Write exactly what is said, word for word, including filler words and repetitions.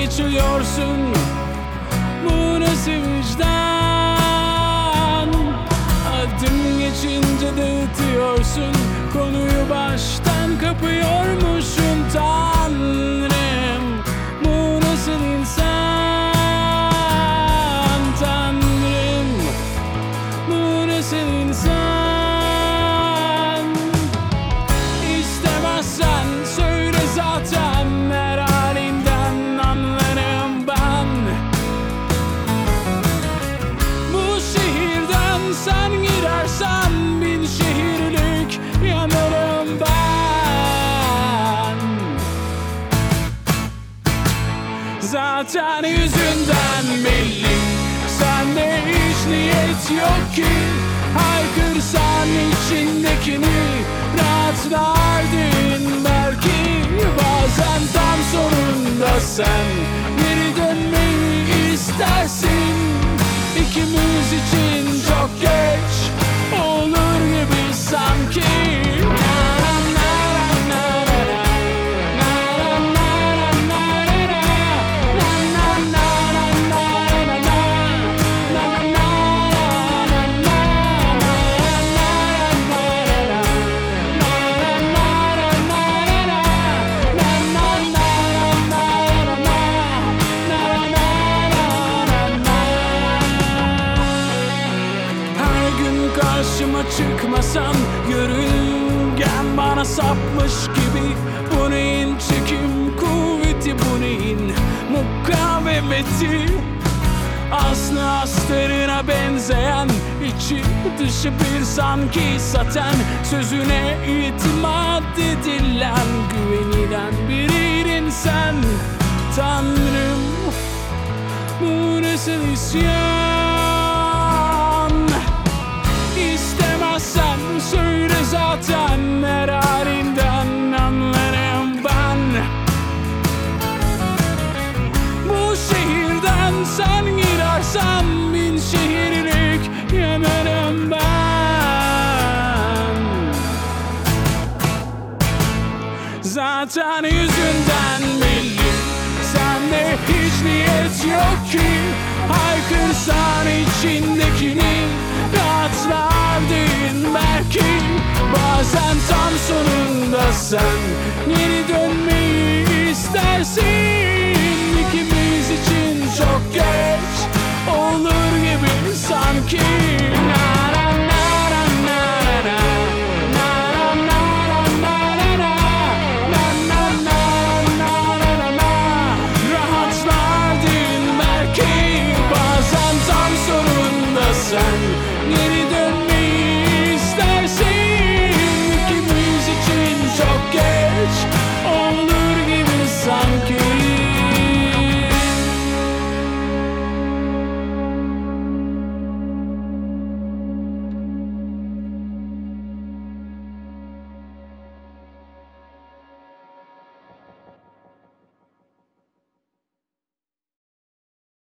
geçiyorsun? Bu nasıl vicdan? Adım geçince dağıtıyorsun, konuyu baştan kapıyormuşum. Tanrım, bu nasıl insan? Tanrım, bu nasıl insan? İstemezsen söyle, zaten her halinden anlarım ben. Bu şehirden sen gidersen bin şehirlik yanarım ben. Zaten yüzünden belli, sende hiç niyet yok ki. Haykırsan içindekini, rahatlardın belki. Bazen tam sonunda sen geri dönmeyi istersin. İkimiz için çok geç olur gibi sanki. Karşıma çıkmasan, görüngen bana sapmış gibi. Bu neyin çekim kuvveti, bu neyin mukavemeti? Aslı astarına benzeyen, içi dışı bir sanki saten. Sözüne itimat edilen, güvenilen biriydin sen. Tanrım, bu nasıl isyan? İstemezsen söyle, zaten her halinden anlarım ben. Bu şehirden sen gidersen bin şehirlik yanarım ben. Zaten yüzünden belli, sende hiç niyet yok ki. Haykırsan içindekini, rahatlardın belki. Bazen tam sonunda sen geri dönmeyi istersin. İkimiz için çok geç olur gibi sanki.